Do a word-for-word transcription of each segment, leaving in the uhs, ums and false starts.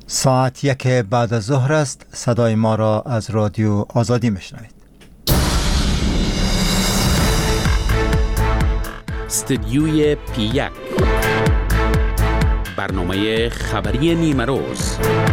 ساعت یک بعد از ظهر است. صدای ما را از رادیو آزادی میشنوید. استدیوی پی یک، برنامه خبری نیمه روز.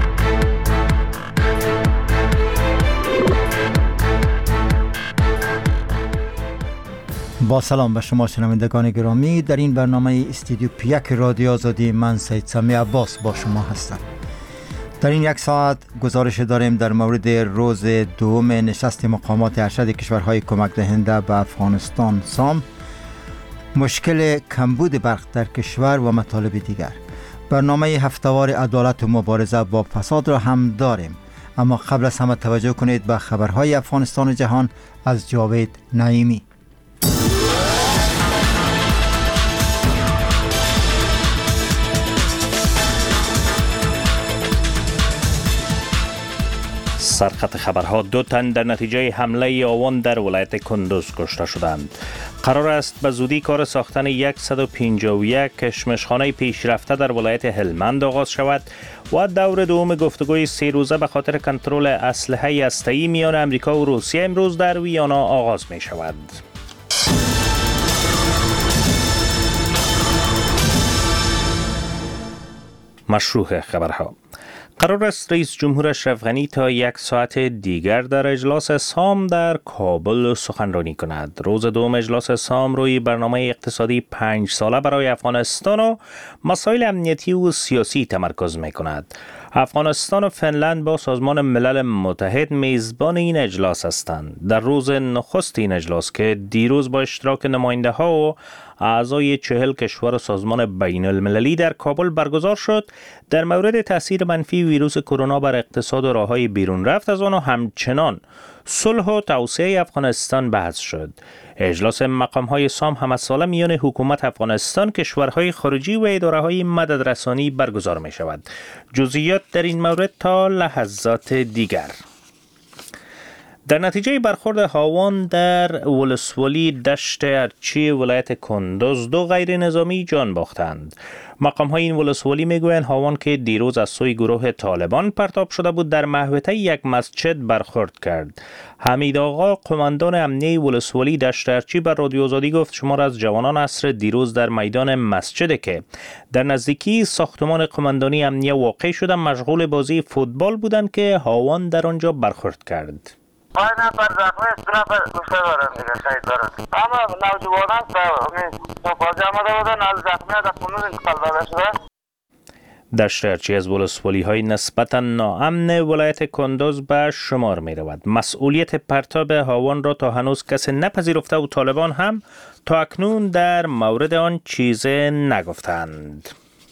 با سلام به شما شنوندگان گرامی، در این برنامه استدیو پی یک رادیو آزادی من سید سمی عباس با شما هستم. در این یک ساعت گزارش داریم در مورد روز دوم نشست مقامات ارشد کشورهای کمک دهنده به افغانستان سام، مشکل کمبود برق در کشور و مطالب دیگر. برنامه هفته‌وار عدالت و مبارزه با فساد را هم داریم، اما قبل از همه توجه کنید به خبرهای افغانستان و جهان از جاوید نعیمی. سرخط خبرها: دو تن در نتیجه حمله آوان در ولایت کندوز کشته شدند. قرار است به زودی کار ساختن صد و پنجاه و یک کشمشخانه پیشرفته در ولایت هلمند آغاز شود و دور دوم گفتگوی سه روزه به خاطر کنترل اسلحه هسته‌ای میان امریکا و روسیه امروز در ویانا آغاز می شود. مشروع خبرها: قرار است رئیس جمهور اشرف غنی تا یک ساعت دیگر در اجلاس سام در کابل سخنرانی کند. روز دوم اجلاس سام روی برنامه اقتصادی پنج ساله برای افغانستان و مسائل امنیتی و سیاسی تمرکز می کند. افغانستان و فنلند با سازمان ملل متحد میزبان این اجلاس هستند. در روز نخست این اجلاس که دیروز با اشتراک نماینده ها و اعضای چهل کشور سازمان بین المللی در کابل برگزار شد، در مورد تاثیر منفی ویروس کرونا بر اقتصاد و راههای بیرون رفت از آن و همچنان صلح و توسعه افغانستان بحث شد. اجلاس مقام‌های سام همساله میان حکومت افغانستان، کشورهای خارجی و اداره‌های مددرسانی برگزار می شود. جزئیات در این مورد تا لحظات دیگر. در نتیجه برخورد هاوان در ولسوالی دشت ارچی ولایت کندوز دو غیر نظامی جان باختند. مقام های این ولسوالی میگویند هاوان که دیروز از سوی گروه طالبان پرتاب شده بود در محوطه یک مسجد برخورد کرد. حمید آقا، قماندان امنیه ولسوالی دشت ارچی، بر رادیو آزادی گفت شمار از جوانان عصر دیروز در میدان مسجد که در نزدیکی ساختمان قماندانی امنیه واقع شده مشغول بازی فوتبال بودند که هاوان در آنجا برخورد کرد. پای نفر زخمی است، دو نفر کشته دارن دیگه، شهید دارن. اما نوجوانان تا بازی آمده بودن، از زخمی ها در خونون انتقال داده شده. دشت ارچی از ولسوالی های نسبتا ناامن ولایت کندوز به شمار می رود. مسئولیت پرتاب هاوان را تا هنوز کسی نپذیرفته و طالبان هم تا اکنون در مورد آن چیز نگفتند.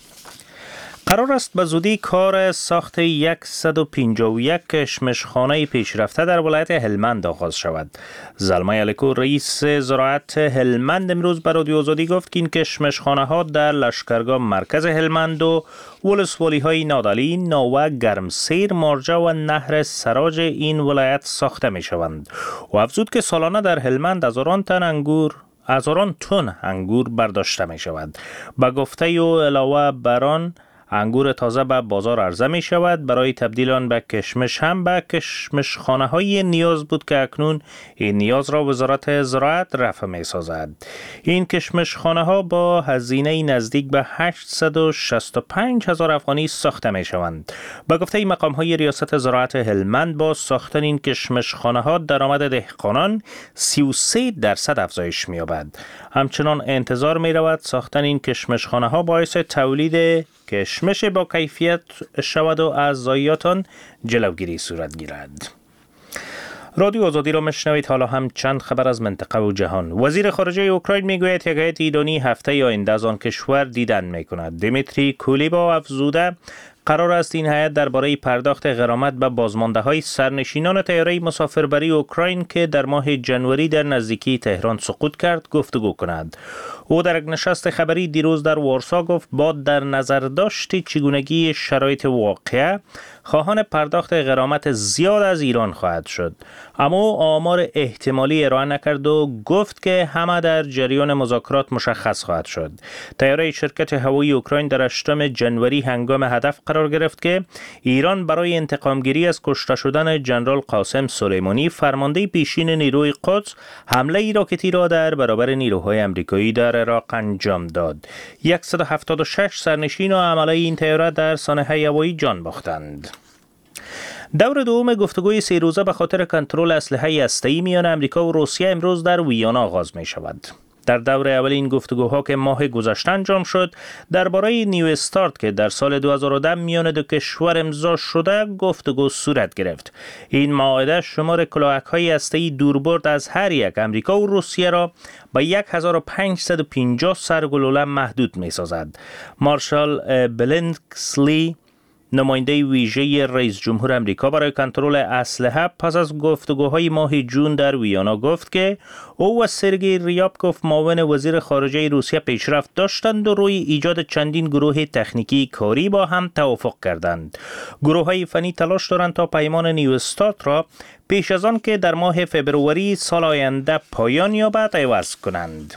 قرار است به زودی کار ساخت صد و پنجاه و یک کشمشخانه پیشرفته در ولایت هلمند آغاز شود. زلمه الکو، رئیس زراعت هلمند، امروز به رادیو آزادی گفت که این کشمشخانه ها در لشکرگاه مرکز هلمند و ولسوالی های نادعلی، ناوه، گرمسیر، مارجه و نهر سراج این ولایت ساخته می شوند. و افزود که سالانه در هلمند هزاران تن انگور هزاران تن انگور برداشته می شود. به گفته و علاوه بران انگور تازه به بازار عرضه می شود. برای تبدیل آن به کشمش هم به کشمش خانه های نیاز بود که اکنون این نیاز را وزارت زراعت رفع می سازد. این کشمش خانه ها با هزینه نزدیک به هشتصد و شصت و پنج هزار افغانی ساخته می شوند. به گفته مقام های ریاست زراعت هلمند، با ساختن این کشمش خانه ها درآمد دهقانان سی و سه درصد افزایش می یابد. همچنان انتظار می رود ساختن این کشمش خانه ها باعث تولید کشمش با کیفیت شود و از ضایعات آن جلوگیری صورت گیرد. رادیو آزادی را میشنوید. حالا هم چند خبر از منطقه و جهان. وزیر خارجه اوکراین میگوید یک هیئت ایرانی هفته آینده از آن کشور دیدن میکند. دیمیتری کولیبا افزوده قرار است این هیئت درباره پرداخت غرامت به بازمانده‌های سرنشینان طیاره مسافربری اوکراین که در ماه ژانویه در نزدیکی تهران سقوط کرد گفتگو کند. او در یک نشست خبری دیروز در وارسا گفت با در نظر داشت چگونگی شرایط واقعه خواهان پرداخت غرامت زیاد از ایران خواهد شد، اما آمار احتمالی ارائه نکرد و گفت که همه در جریان مذاکرات مشخص خواهد شد. طیاره شرکت هوایی اوکراین در هشتم ژانویه هنگام هدف قرار قرار گرفت که ایران برای انتقامگیری از کشته شدن جنرال قاسم سلیمانی فرمانده پیشین نیروی قدس حمله راکتی را در برابر نیروهای آمریکایی در عراق انجام داد. صد و هفتاد و شش سرنشین و عمله این طیاره در سانحه هوایی جان باختند. دور دوم گفتگوی سه روزه به خاطر کنترل اسلحه هسته‌ای میان آمریکا و روسیه امروز در ویانا آغاز می شود. در دور اول این گفتگوها که ماه گذشته انجام شد درباره نیو استارت که در سال دو هزار و ده میان دو کشور امضا شده گفتگو صورت گرفت. این معاهده شمار کلاهک‌های هسته‌ای دوربرد از هر یک آمریکا و روسیه را به هزار و پانصد و پنجاه سرگلوله محدود می‌سازد. مارشال بلینکسلی نماینده ویژه رئیس جمهور آمریکا برای کنترل اسلحه پس از گفتگوهای ماه جون در ویانا گفت که او و سرگئی ریابکوف معاون وزیر خارجه روسیه پیشرفت داشتند و روی ایجاد چندین گروه تکنیکی کاری با هم توافق کردند. گروه‌های فنی تلاش دارند تا پیمان نیو استارت را پیش از آن که در ماه فبروری سال آینده پایان یابد عوض کنند.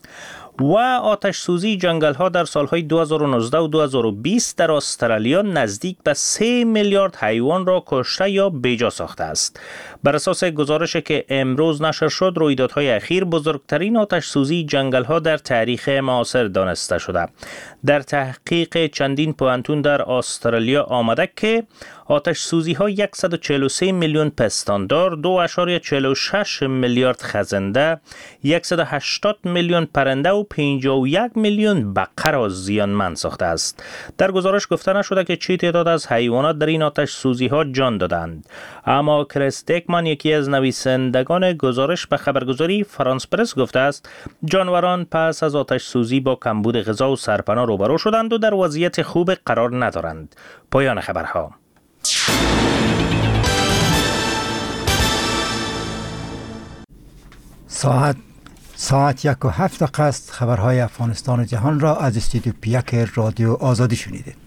و آتش سوزی جنگل ها در سالهای دو هزار و نوزده و دو هزار و بیست در استرالیا نزدیک به سه میلیارد حیوان را کشته یا بیجا ساخته است. بر اساس گزارشی که امروز نشر شد، رویدادهای اخیر بزرگترین آتش سوزی جنگل ها در تاریخ معاصر دانسته شده. در تحقیق چندین پوهنتون در استرالیا آمده که آتش سوزی ها صد و چهل و سه میلیون پستاندار، دو اشاری چهل و شش میلیارد خزنده، صد و هشتاد میلیون پرنده و پنجاه و یک میلیون بقر را زیانمند ساخته است. در گزارش گفته نشده که چه تعداد از حیوانات در این آتش سوزی ها جان دادند. اما کریس دیکمن، یکی از نویسندگان گزارش، به خبرگزاری فرانس پرس گفته است جانوران پس از آتش سوزی با کمبود غذا و سرپناه روبرو شدند و در وضعیت خوب قرار ندارند. پایان خبرها. ساعت ساعت یک و هفت دقیقه است. خبرهای افغانستان و جهان را از استودیو پیک رادیو آزادی شنیدید.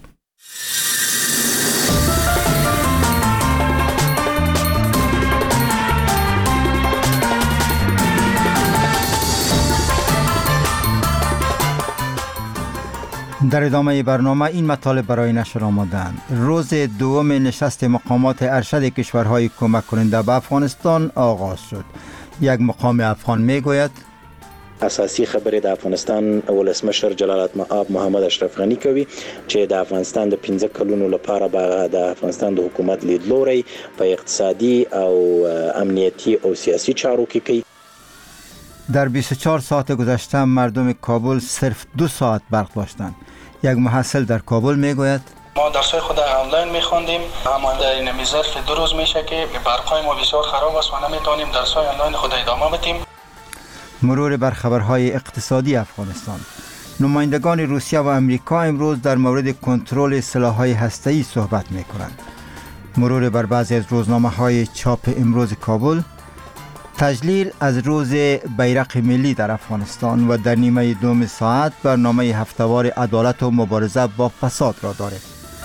در ادامه برنامه این مطالب برای نشر آمدند. روز دوم نشست مقامات ارشد کشورهای کمک کننده به افغانستان آغاز شد. یک مقام افغان میگوید اساسی خبرې د افغانستان ولسمشر جلالت مآب محمد اشرف غنی کوي چې د افغانستان د پنځه کلونو لپاره به د افغانستان د حکومت لیدلوري په اقتصادي او امنیتی او سیاسی چارو کې کوي. در بیست و چهار ساعت گذشته مردم کابل صرف دو ساعت برق داشتند. یک محصل در کابل میگوید ما درسای خود آنلاین میخواندیم، اما در این ظرف دو روز میشه که برقای ما بسیار خراب است و نمیتونیم درسای آنلاین خود ادامه بدیم. مرور بر خبرهای اقتصادی افغانستان. نمایندگان روسیه و امریکا امروز در مورد کنترل سلاح‌های هسته‌ای صحبت میکنند. مرور بر بعضی از روزنامه‌های چاپ امروز کابل. تجلیل از روز بیرق ملی در افغانستان و در نیمه دوم ساعت برنامه هفته‌وار عدالت و مبارزه با فساد را دارد.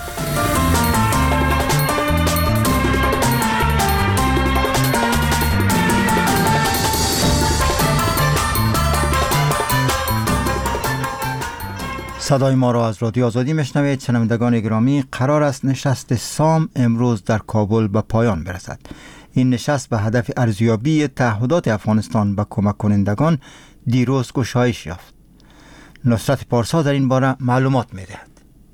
صدای ما را از رادیو آزادی میشنوید. شنوندگان گرامی، قرار است نشست سام امروز در کابل به پایان برسد. این نشست به هدف ارزیابی تعهدات افغانستان به کمک کنندگان دیروز گشایش یافت. نصرت پارسا در این باره معلومات می‌دهد.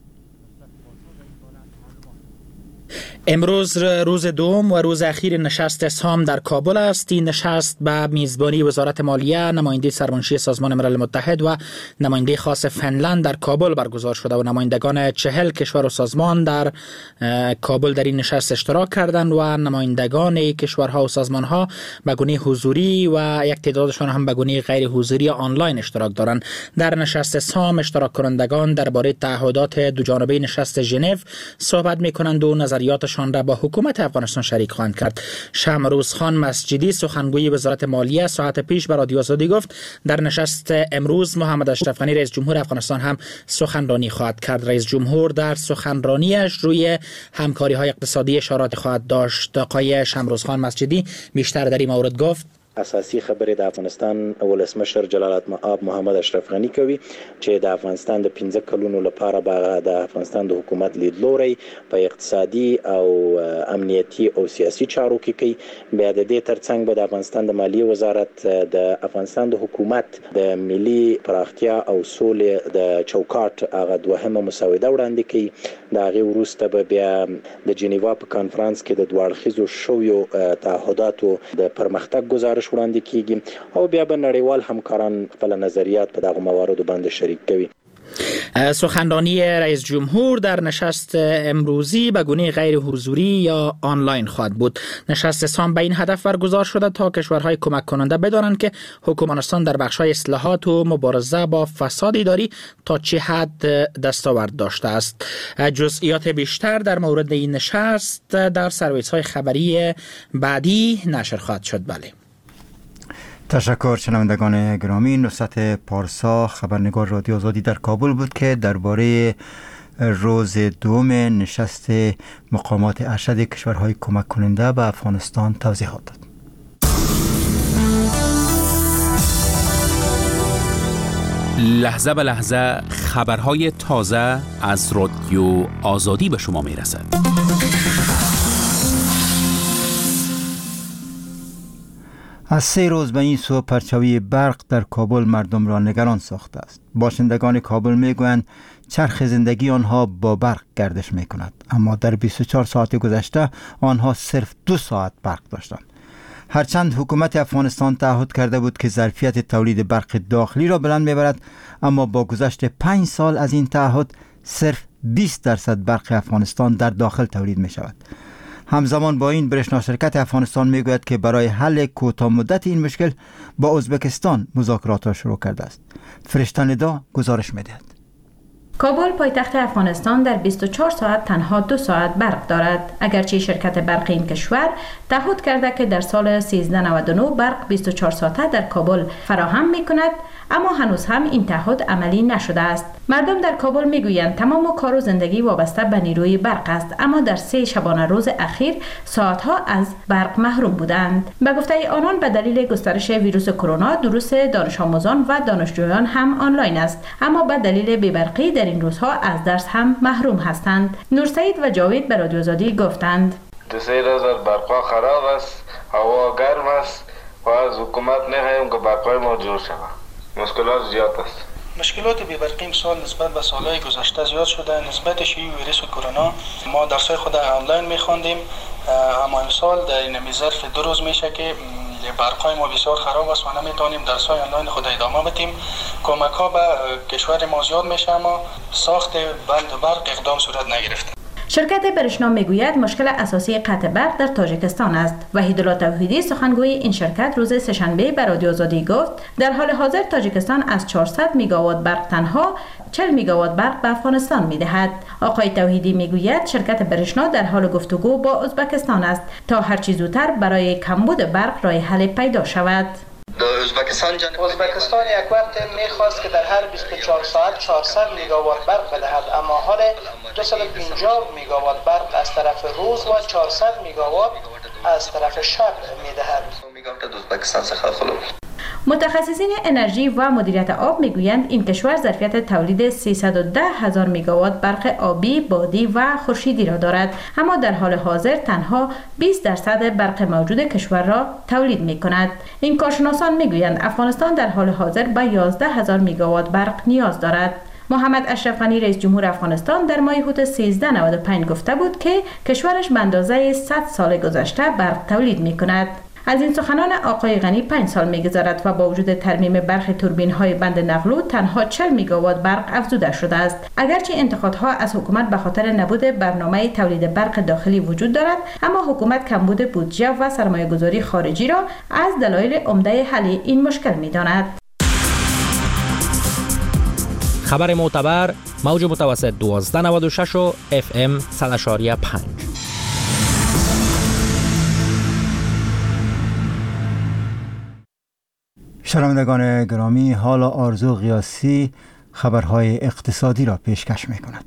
امروز روز دوم و روز اخیر نشست سام در کابل است. این نشست به میزبانی وزارت مالیه، نماینده سرمنشی سازمان ملل متحد و نماینده خاص فنلند در کابل برگزار شده و نمایندگان چهل کشور و سازمان در کابل در این نشست اشتراک کردند و نمایندگان کشورها و سازمانها به گونه حضوری و یک تعدادشان هم به گونه غیر حضوری آنلاین اشتراک دارند. در نشست سام اشتراک کنندگان درباره تعهدات دو جانبه نشست ژنو صحبت می‌کنند و نظریاتشان را با حکومت افغانستان شریک خواهند کرد. شمروز خان مسجدی سخنگوی وزارت مالیه ساعت پیش به رادیو آزادی گفت در نشست امروز محمد اشرف غنی رئیس جمهور افغانستان هم سخنرانی خواهد کرد. رئیس جمهور در سخنرانیش روی همکاری های اقتصادی اشارات خواهد داشت. آقای شمروز خان مسجدی بیشتر در این مورد گفت اساسي خبرې د افغانستان ولسمشر جلال المآب محمد اشرف غنی کوي چې د افغانستان د پنځه کلونو لپاره به د افغانستان د حکومت لیدلوري په اقتصادي او امنیتي او سیاسي چارو کې کوي. بیا د دې ترڅنګ به د افغانستان د مالیې وزارت د افغانستان د حکومت د ملي پراختیا او سولې د چوکاټ هغه دوهمه مسوده وړاندې کوي. د هغې وروسته به بیا د جنیوا په کانفرنس کې د دوه اړخیزو شویو تعهداتو د پرمختګ گزارش وړاندې کیږي او بیا به نړیوال همکاران خپل نظریات په دغه مواردو باندې شریک کوي. سخنرانی رئیس جمهور در نشست امروزی به گونه غیر حضوری یا آنلاین خواهد بود. نشست سام به این هدف برگزار شده تا کشورهای کمک کننده بدانند که حکومتستان در بخش‌های اصلاحات و مبارزه با فساد اداری تا چه حد دستاورد داشته است. جزئیات بیشتر در مورد این نشست در سرویس‌های خبری بعدی نشر خواهد شد. بله. تشکر شنوندگان گرامی. نصرت پارسا خبرنگار رادیو آزادی در کابل بود که درباره روز دوم نشست مقامات ارشد کشورهای کمک کننده به افغانستان توضیحات داد. لحظه به لحظه خبرهای تازه از رادیو آزادی به شما میرسد. از سه روز به این سو پرچاوی برق در کابل مردم را نگران ساخته است. باشندگان کابل میگویند چرخ زندگی آنها با برق گردش می کند، اما در بیست و چهار ساعت گذشته آنها صرف دو ساعت برق داشتند. هرچند حکومت افغانستان تعهد کرده بود که ظرفیت تولید برق داخلی را بلند میبرد، اما با گذشت پنج سال از این تعهد صرف بیست درصد برق افغانستان در داخل تولید می شود. همزمان با این برشنا شرکت افغانستان میگوید که برای حل کوتاه مدت این مشکل با ازبکستان مذاکرات را شروع کرده است. فرشته ندا گزارش میدهد. کابل پایتخت افغانستان در بیست و چهار ساعت تنها دو ساعت برق دارد. اگرچه شرکت برق این کشور تعهد کرده که در سال سیزده نود و نه برق بیست و چهار ساعته در کابل فراهم می کند، اما هنوز هم این تعهد عملی نشده است. مردم در کابل میگویند تمام کار و زندگی وابسته به نیروی برق است، اما در سه شبانه روز اخیر ساعتها از برق محروم بودند. به گفته آنان به دلیل گسترش ویروس کرونا دروس دانش آموزان و دانشجویان هم آنلاین است، اما به دلیل بی‌برقی در این روزها از درس هم محروم هستند. نورسعید و جاوید به رادیو آزادی گفتند دو سه روز برق خراب است، هوا گرم است و از حکومت نخواهیم که برقای ما جور شود. مشکلات زیاد است. مشکلات بی‌برقی امسال نسبت به سالهای گذشته زیاد شده. نسبت شیوع ویروس کرونا ما درس‌های خود آنلاین می‌خواندیم، اما امسال در این ظرف دو روز میشه که برقای ما بسیار خراب است و نمیتونیم درس‌های آنلاین خود ادامه بدیم. کمک‌ها به کشور ما زیاد میشه، اما ساخت بند برق اقدام صورت نگرفته. شرکت برشنا میگوید مشکل اساسی قطع برق در تاجیکستان است. وحیدالله توحیدی سخنگوی این شرکت روز سه‌شنبه به رادیو آزادی گفت در حال حاضر تاجیکستان از چهارصد میگاوات برق تنها چهل میگاوات برق به افغانستان میدهد. آقای توحیدی میگوید شرکت برشنا در حال گفتگو با ازبکستان است تا هر چه زودتر برای کمبود برق راه حل پیدا شود. ازبکستان ازبکستان یک وقت میخواست که در هر بیست و چهار ساعت چهارصد میگاوات برق بدهد، اما حال دویست و پنجاه میگاوات برق از طرف روز و چهارصد میگاوات از طرف شب میدهد. متخصصین انرژی و مدیریت آب میگویند این کشور ظرفیت تولید سیصد و ده هزار میگاوات برق آبی، بادی و خورشیدی را دارد، اما در حال حاضر تنها بیست درصد برق موجود کشور را تولید می کند. این کارشناسان میگویند افغانستان در حال حاضر به یازده هزار میگاوات برق نیاز دارد. محمد اشرف غنی رئیس جمهور افغانستان در ماه اوت سیزده نود و پنج گفته بود که کشورش به اندازه صد سال گذشته برق تولید می کند. از این سخنان آقای غنی پنج سال می‌گذرد و با وجود ترمیم برخی توربین‌های بند نقلو تنها چهل میگاوات برق افزوده شده است. اگرچه انتقادها از حکومت به خاطر نبود برنامه تولید برق داخلی وجود دارد، اما حکومت کمبود بودجه و سرمایه‌گذاری خارجی را از دلایل عمده حل این مشکل می‌داند. خبر معتبر موج متوسط دوازده نود و شش و اف ام صد و پنج. شنوندگان گرامی، حالا آرزو قیاسی خبرهای اقتصادی را پیشکش می کند.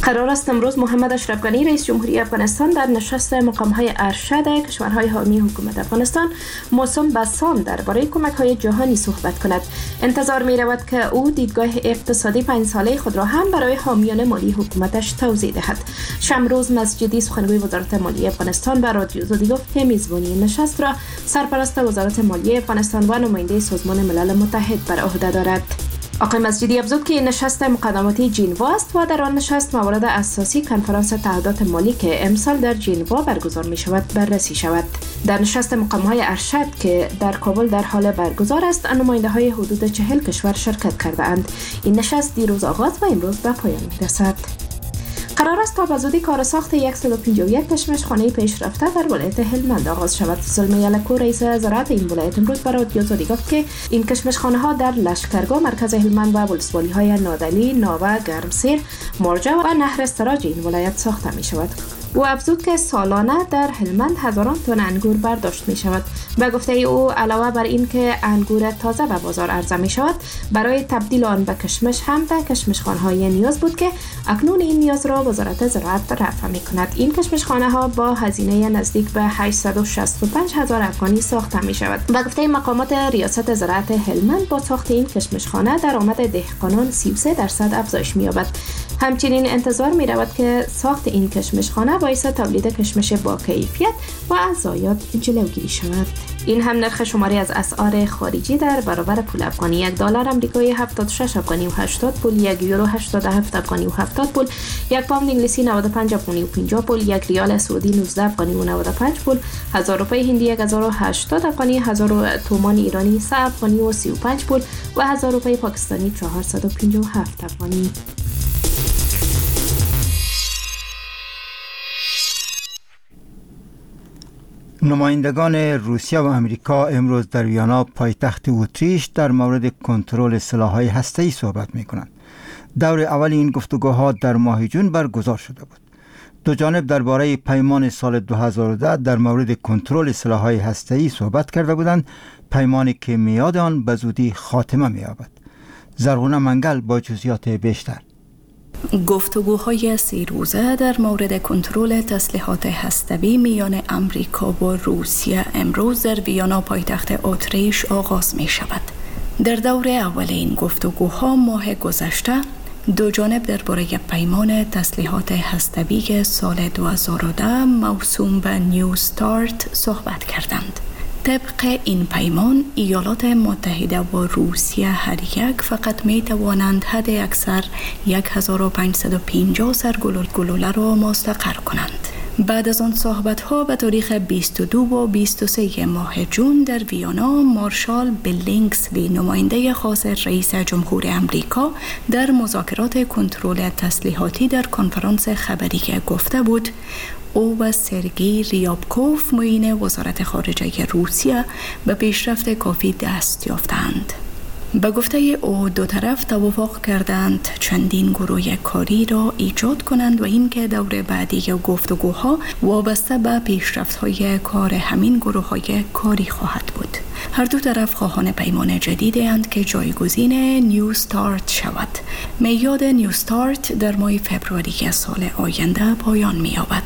قرار است امروز محمد اشرف غنی رئیس جمهوری افغانستان در نشست مقام‌های ارشد کشورهای حامی حکومت افغانستان موسوم به سام درباره کمک‌های جهانی صحبت کند. انتظار می‌رود که او دیدگاه اقتصادی پنج ساله خود را هم برای حامیان مالی حکومتش توضیح دهد. شمروز مسجدی سخنگوی وزارت مالیه افغانستان به رادیو آزادی گفت که میزبانی نشست را سرپرست وزارت مالیه افغانستان و نماینده سازمان ملل متحد بر عهده دارد. آقای مسجدی افزود که نشست مقدماتی ژنوا است و در آن نشست موارد اساسی کنفرانس تعهدات مالی که امسال در ژنوا برگزار می شود بررسی شود. در نشست مقام‌های ارشد که در کابل در حال برگزار است، نماینده های حدود چهل کشور شرکت کرده اند. این نشست دیروز آغاز و امروز به پایان می رسد. قرار است تا به زودی کار ساخت صد و پنجاه و یک کشمشخانه پیشرفته در ولایت هلمند آغاز شود. سلمه یلکو رئیس زراعت این ولایت امروز برای رادیو آزادی گفت که این کشمشخانه ها در لشکرگاه مرکز هلمند و ولسوالی های نادلی، ناوه، گرمسیر، مارجه و نهر استراج این ولایت ساخته می شود. او افزود که سالانه در هلمند هزاران تن انگور برداشت می شود. به گفته او علاوه بر این که انگور تازه به بازار عرضه می شود، برای تبدیل آن به کشمش هم به کشمشخانه های نیاز بود که اکنون این نیاز را وزارت زراعت رفع می کند. این کشمشخانه ها با هزینه نزدیک به هشتصد و شصت و پنج هزار افغانی ساخته می شود. به گفته مقامات ریاست زراعت هلمند، با ساخت این کشمشخانه درآمد دهقانان سی و سه درصد افزایش می یابد. همچنین انتظار می رود که ساخت این کشمشخانه باعث تولید کشمش با کیفیت و از ضایعات جلوگیری شود. این هم نرخ شماری از اسعار خارجی در برابر پول افغانی: یک دلار آمریکایی هفتاد و شش افغانی و هشتاد پول، یک یورو هشتاد و هفت افغانی و هفتاد پول، یک پوند انگلیسی نود و پنج افغانی و پنجاه پول، یک ریال سعودی نوزده افغانی و نود و پنج پول، هزار روپیه هندی یک هزار و هشتاد افغانی، هزار تومان ایرانی سه افغانی و سی و پنج پول و هزار روپیه پاکستانی چهارصد و پنجاه و هفت افغانی. نمایندگان روسیه و امریکا امروز در ویانا پایتخت اتریش در مورد کنترل سلاح‌های هسته‌ای صحبت می‌کنند. دور اول این گفتگوها در ماه جون برگزار شده بود. دو جانب درباره پیمان سال دو هزار و ده در مورد کنترل سلاح‌های هسته‌ای صحبت کرده بودند، پیمانی که میاد آن به زودی خاتمه می‌یابد. زرغونه منگل با جزئیات بیشتر. گفتگوهای سه روزه در مورد کنترل تسلیحات هسته‌ای میان امریکا و روسیه امروز در ویانا پایتخت اتریش آغاز می شود. در دور اول این گفتگوها ماه گذشته دو جانب درباره پیمان تسلیحات هسته‌ای سال دو هزار و ده موسوم به نیو ستارت صحبت کردند. طبق این پیمان، ایالات متحده و روسیه هر یک فقط می توانند حد اکثر هزار و پانصد و پنجاه سرگلوله را مستقر کنند. بعد از آن صحبت‌ها به تاریخ بیست و دو و بیست و سه ماه جون در ویانا، مارشال بلینکسلی نماینده خاص رئیس جمهور امریکا در مذاکرات کنترل تسلیحاتی در کنفرانس خبری گفته بود او و سرگئی ریابکوف معین وزارت خارجه روسیه به پیشرفت کافی دست یافتند. به گفته او دو طرف توافق کردند چندین گروه کاری را ایجاد کنند و اینکه دور بعدی گفتگوها وابسته به پیشرفت‌های کار همین گروه‌های کاری خواهد بود. هر دو طرف خواهان پیمان جدیدی اند که جایگزین نیو ستارت شود. میعاد نیو ستارت در ماه فبروری سال آینده پایان می‌یابد.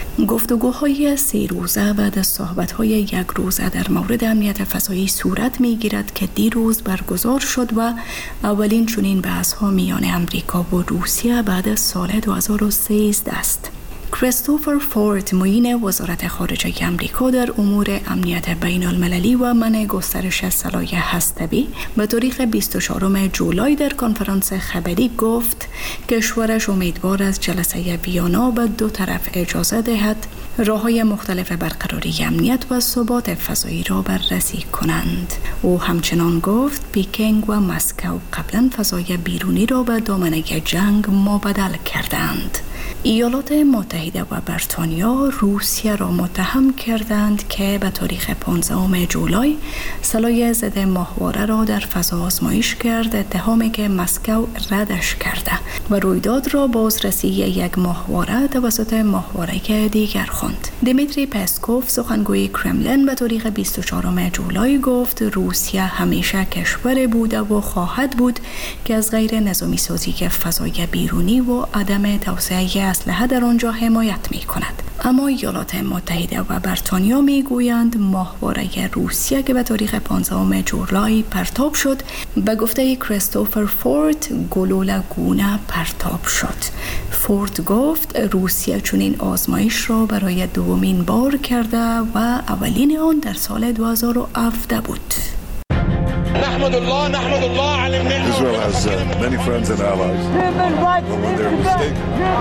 گفتگوهای سه روزه بعد از صحبت‌های یک روزه در مورد امنیت فضایی صورت می‌گیرد که دیروز برگزار شد و اولین چنین بحث‌ها میان امریکا و روسیه بعد از سال دو هزار و سیزده است. کریستوفر فورد معین وزارت خارجه امریکا در امور امنیت بین المللی و منع گسترش سلاح هسته‌ای به تاریخ بیست و چهارم جولای در کنفرانس خبری گفت کشورش امیدوار از جلسه ویانا به دو طرف اجازه دهد راه‌های مختلف برقراری امنیت و ثبات فضایی را بررسی کنند. او همچنان گفت پیکینگ و مسکو قبلا فضای بیرونی را به دامنه جنگ مبادله کردند. ایالات متحده و بریتانیا روسیه را متهم کردند که به تاریخ پانزدهم جولای سلاح ضد ماهواره را در فضا آزمایش کرد، اتهامی که مسکو ردش کرده و رویداد را بازرسی یک ماهواره توسط ماهواره دیگر خواند. دیمیتری پسکوف سخنگوی کرملین به تاریخ بیست و چهارم جولای گفت روسیه همیشه کشور بوده و خواهد بود که از غیر نظامی سازی که فضای بیرونی و عدم توسعه اسلحه در آنجا حمایت می کند. اما ایالات متحده و بریتانیا می گویند ماهواره روسیه که به تاریخ پانزدهم جولای پرتاب شد به گفته کریستوفر فورد گلوله‌گونه پرتاب شد. فورد گفت روسیه چنین آزمایش را برای دومین بار کرده و اولین آن در سال دو هزار و هفده بود. نحمد الله نحمد الله على النعمة. Israel has uh, many friends and allies. But when they're mistaken,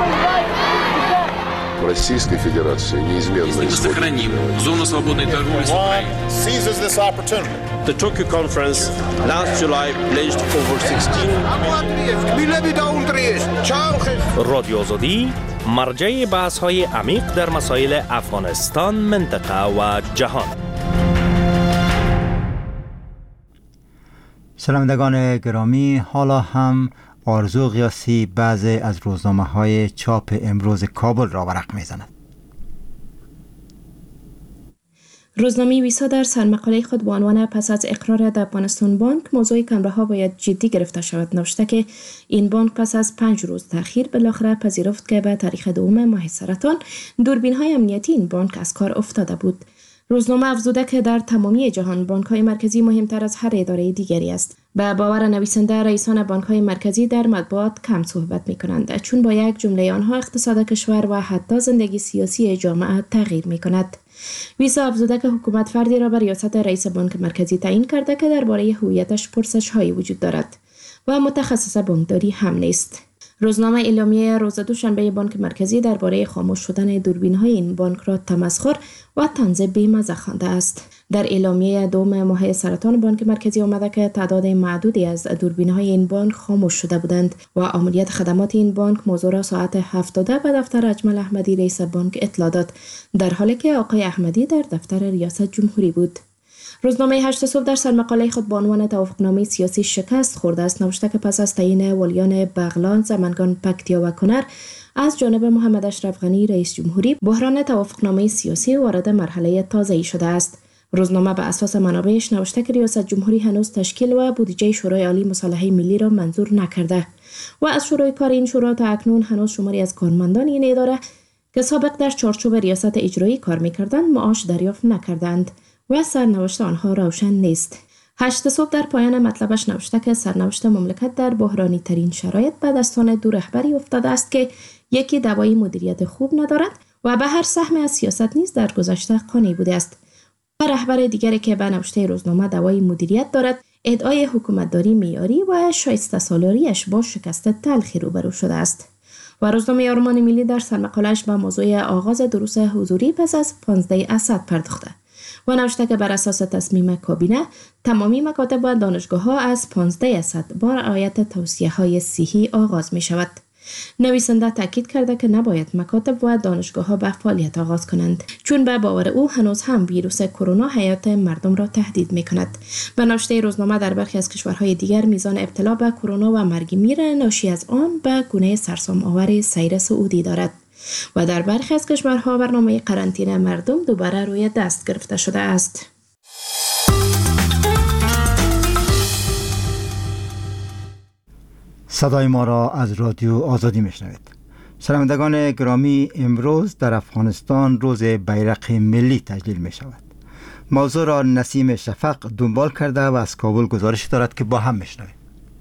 Российской Федерации неизменно сохраним зону свободной торговли с Украиной. Seizes this opportunity. The Tokyo conference last July pledged over sixteen. رادیو آزادی مرجع بحث‌های عمیق در مسائل افغانستان، منطقه و جهان. شنوندگان گرامی، حالا هم آرزو قیاسی بعضی از روزنامه‌های چاپ امروز کابل را ورق می‌زند. روزنامه ویسا در سرمقاله خود با عنوان پس از اقرار در افغانستان بانک موضوع کمره‌ها باید جدی گرفته شود نوشته که این بانک پس از پنج روز تأخیر بالاخره پذیرفت که به تاریخ دوم ماه سرطان دوربین‌های امنیتی این بانک از کار افتاده بود. روزنامه افزوده که در تمامی جهان بانک‌های مرکزی مهمتر از هر اداره دیگری است. به باور نویسنده رئیسان بانک‌های مرکزی در مطبوعات کم صحبت می‌کنند چون با یک جمله آنها اقتصاد کشور و حتی زندگی سیاسی جامعه تغییر می‌کند. ویسا افزوده که حکومت فردی را به ریاست رئیس بانک مرکزی تعیین کرده که درباره هویتش پرسش‌هایی وجود دارد و متخصص بانکداری هم نیست. روزنامه اعلامیه روز دوشنبه بانک مرکزی درباره خاموش شدن دوربین‌های این بانک را تمسخر و طنز بی‌مزه خوانده است. در اعلامیه دوم ماه سرطان بانک مرکزی آمده که تعداد معدودی از دوربین‌های این بانک خاموش شده بودند و عملیات خدمات این بانک موضوع را ساعت هفت به دفتر اجمل احمدی رئیس بانک اطلاع داد، در حالی که آقای احمدی در دفتر ریاست جمهوری بود. روزنامه هشت صبح در سرمقاله خود با عنوان توافقنامه سیاسی شکست خورده است نوشته که پس از تعیین ولیان بغلان، زمنگان، پکتیا و کنر از جانب محمد اشرف غنی رئیس جمهوری، بحران توافقنامه سیاسی وارد مرحله تازه‌ای شده است. روزنامه به اساس منابعش نوشته که ریاست جمهوری هنوز تشکیل و بودجه شورای عالی مصالحه ملی را منظور نکرده و از شروع کار این شورا تا اکنون هنوز شماری از کارمندان این اداره که سابق در چارچوب ریاست اجرایی کار می‌کردند معاش دریافت نکردند و سرنوشت آنها روشن نیست. هشت صبح در پایان مطلبش نوشته که سرنوشت مملکت در بحرانی ترین شرایط به دستان دو رهبری افتاده است که یکی دوای مدیریت خوب ندارد و به هر سهم از سیاست نیز در گذشته قانع بوده است و رهبر دیگری که به نوشته روزنامه دوای مدیریت دارد ادعای حکومتداری معیاری و شایسته سالاریش با شکست تلخی روبرو شده است. و روزنامه آرمان ملی در سرمقاله‌اش به موضوع آغاز دروس حضوری پس از پانزده اسد پرداخته و نوشته که بر اساس تصمیم کابینه تمامی مکاتب و دانشگاه‌ها از پانزده اسد با رعایت توصیه‌های صحی آغاز می شود. نویسنده تاکید کرده که نباید مکاتب و دانشگاه‌ها به فعالیت آغاز کنند چون به باور او هنوز هم ویروس کرونا حیات مردم را تهدید می‌کند. به نوشته روزنامه در برخی از کشورهای دیگر میزان ابتلا به کرونا و مرگ میر ناشی از آن به گونه سرسام‌آور سیر سعودی دارد و در برخی از کشورها برنامه قرنطینه مردم دوباره روی دست گرفته شده است. صدای ما را از رادیو آزادی میشنوید. شنوندگان گرامی، امروز در افغانستان روز بیرق ملی تجلیل می شود. موضوع را نسیم شفق دنبال کرده و از کابل گزارش دارد که با هم میشنویم.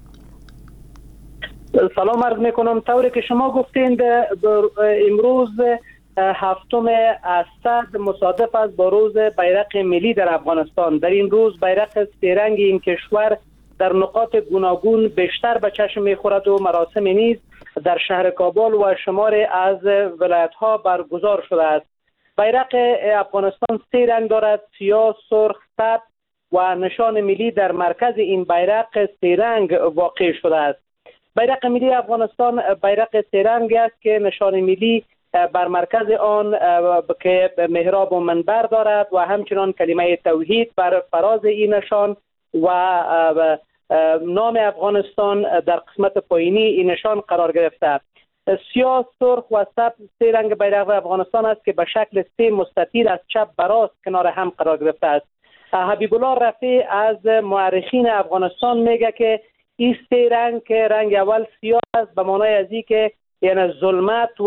سلام عرض میکنم. طوری که شما گفتین امروز هفتم اسد مصادف است با روز بیرق ملی در افغانستان. در این روز بیرق سه‌رنگ این کشور در نقاط گوناگون بیشتر به چشم میخورد و مراسم نیز در شهر کابل و شماری از ولایت‌ها برگزار شده است. بیرق افغانستان سه رنگ دارد: سیاه، سرخ، سبز و نشان ملی در مرکز این بیرق سه رنگ واقع شده است. بیرق ملی افغانستان بیرق سه‌رنگی است که نشان ملی بر مرکز آن که محراب و منبر دارد و همچنان کلمه توحید بر فراز این نشان و نام افغانستان در قسمت پایینی این نشان قرار گرفته است. سیاه، سرخ و سبز سه رنگ بیرق افغانستان است که به شکل سه مستطیل از چپ به راست کنار هم قرار گرفته است. حبیب الله رفیع از مورخین افغانستان میگه که این سه رنگ که رنگ اول سیاه است به معنای از این که یعنی ظلمت و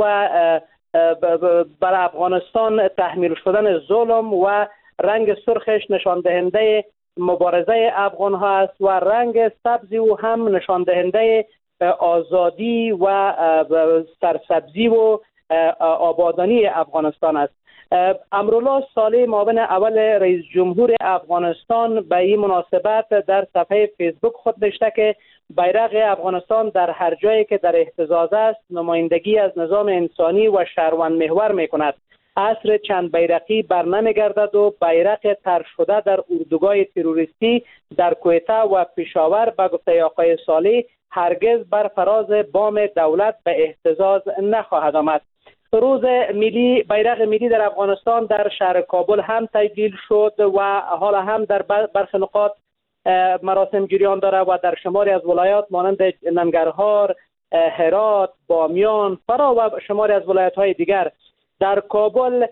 بر افغانستان تحمیل شدن ظلم و رنگ سرخش نشان دهنده مبارزه افغان ها است و رنگ سبزی و هم نشان دهنده آزادی و سرسبزی و آبادانی افغانستان است. امرالله صالح معاون اول رئیس جمهور افغانستان به این مناسبت در صفحه فیسبوک خود نوشته که بیرق افغانستان در هر جایی که در اهتزاز است نمایندگی از نظام انسانی و شهروند محور می کند. عصر چند بیرقی بر نمیگردد و بیرق طرح شده در اردوگاه تروریستی در کویته و پشاور به گفته آقای صالح هرگز بر فراز بام دولت به اهتزاز نخواهد آمد. روز ملی بیرق ملی در افغانستان در شهر کابل هم تجلیل شد و حالا هم در برخی نقاط مراسم جریان داره و در شماری از ولایات مانند ننگرهار، هرات، بامیان، فرا و شماری از ولایت‌های دیگر در کابل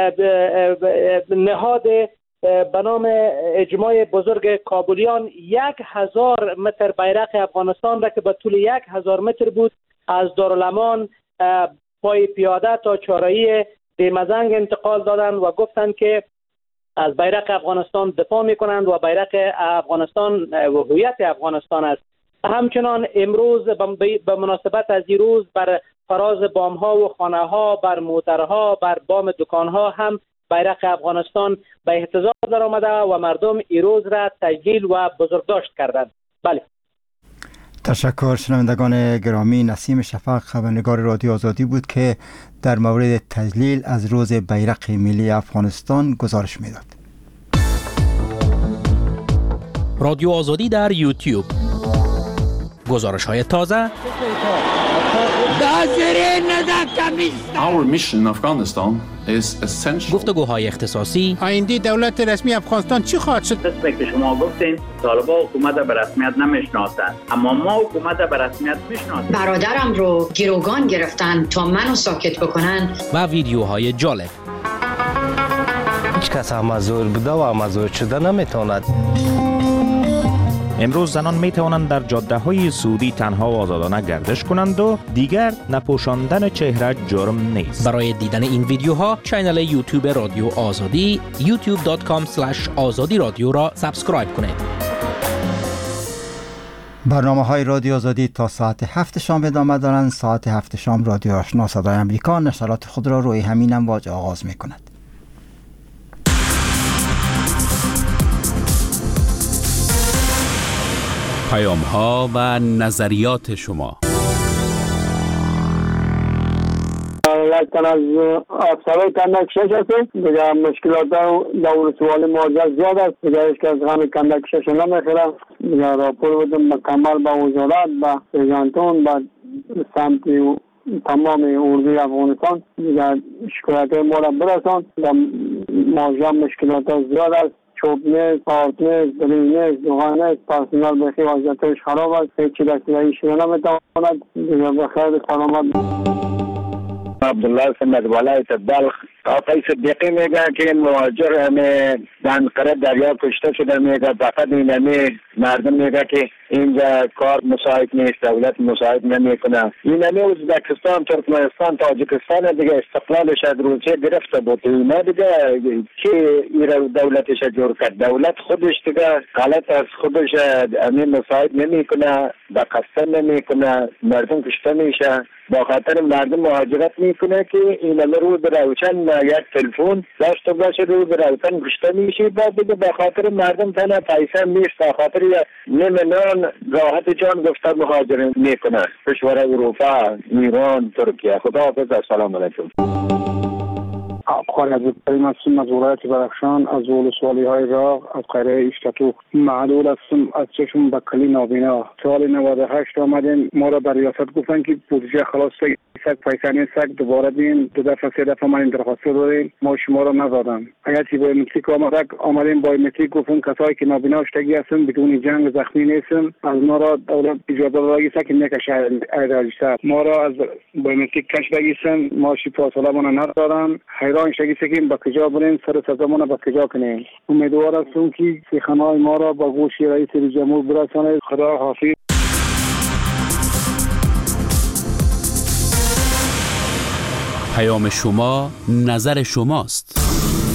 نهاد به نام اجماع بزرگ کابلیان یک هزار متر بیرق افغانستان را که به طول یک هزار متر بود از دارالامان پای پیاده تا چهارراه دیمزنگ انتقال دادند و گفتند که از بیرق افغانستان دفاع میکنند و بیرق افغانستان هویت افغانستان است. همچنان امروز به مناسبت از این روز بر فراز بام ها و خانه ها، بر موترها، بر بام دکان ها هم بیرق افغانستان به اهتزاز در آمده و مردم این روز را تجلیل و بزرگداشت کردند. بله. تشکر. شنوندگان گرامی، نسیم شفق خبرنگار رادیو آزادی بود که در مورد تجلیل از روز بیرق ملی افغانستان گزارش میداد. رادیو آزادی در یوتیوب، گزارش های تازه. Our mission in Afghanistan is essential. گفتگوهای اختصاصی. آینده دولت رسمی افغانستان چی خواهد شد؟ مثل که شما گفتین طالبان حکومت به رسمیت نمیشناسند، اما ما حکومت به رسمیت میشناسیم. برادرم رو گروگان گرفتن تا منو ساکت بکنن. و ویدیوهای جالب. هیچ کس امازور بوده و امازور شده نمیتواند. امروز زنان می توانند در جاده های سعودی تنها و آزادانه گردش کنند و دیگر نپوشاندن چهره جرم نیست. برای دیدن این ویدیوها چینل یوتیوب رادیو آزادی یوتیوب دات کام اسلش آزادی رادیو را سابسکرایب کنید. برنامه های رادیو آزادی تا ساعت هفت شام ادامه دارند. ساعت هفت شام رادیو آشنا صدای امریکا نشرات خود را روی همین امواج آغاز می کند. پیام ها و نظریات شما. لکن از افسرهای کندک شش هستیم دیگه مشکلات دور سوال مواجه زیاد است دیگه ایش که از غم کندک شش نمیخیره دیگه راپور بدیم مکمل به وزارت به ایجانتون به سمت تمام اردوی افغانستان دیگه شکایت ما را برسان و مواجه مشکلات زیاد است. چوب نیست، آرد نیست، برین نیست، دوغان نیست، پرسنال بخی وضعیتش خراب است، هیچی دستگاهی شده نمیتواند دیگه بخیر سلامت. عبدالله سمت ولایت بلخ. آقای صدیقی میگه که این مهاجر همه دنقره دریا کشته شده میگه فقط این همه مردم میگه که اینجا کار مساعد نیست، دولت مساعد نمیکنه. این همه ازبکستان، ترکمنستان، تاجیکستان دیگه استقلالش از روسیه گرفته بود. اینا دیگه که ایران دولتش جور کرد. دولت خودش دیگه غلط از خودش همین مساعد نمیکنه، به قصد نمیکنه، مردم کشته میشه. با خاطر مردم مهاجرت میکنه که این همه رو به روشن یک تلفن داشته باشه رو به روشن کشته میشه. بعد دیگه به خاطر مردم تنها پیسه نیست، به خاطر نیمه نان راحت جان گفته مهاجرت میکنه. کشور اروپا، ایران، ترکیه. خدا حافظ. السلام علیکم. خواهی از بکریم هستم از ولایت بدخشان، از ولسوالی های راغ، از قریه اشتتو. معلول هستم از چشم بکلی نابینا. سال نود و هشت آمدیم، ما را در ریاست گفتن که بودجه خلاص سگ پیسانی سگ دوباره دیم، دو دفعه سه دفعه من درخواست داریم، ما شما را ندادن. اگر چی بایومتریک آمده آمدیم بایومتریک گفتن کسایی که نابینا شدگی هستن بدون جنگ زخمی نیستن، از ما را دولت اجازه دادگی که نکشه ایراجیسر ما را از بایومتریک کش بگیسن، ما شی فاصله من ندارن، حیران شگی سکیم با کجا بریم سر سزامون با کجا کنیم. امیدوار هستم که سخنهای ما را با گوش رئیس جمهور برسانه. خدا حافظ. پیام شما نظر شماست.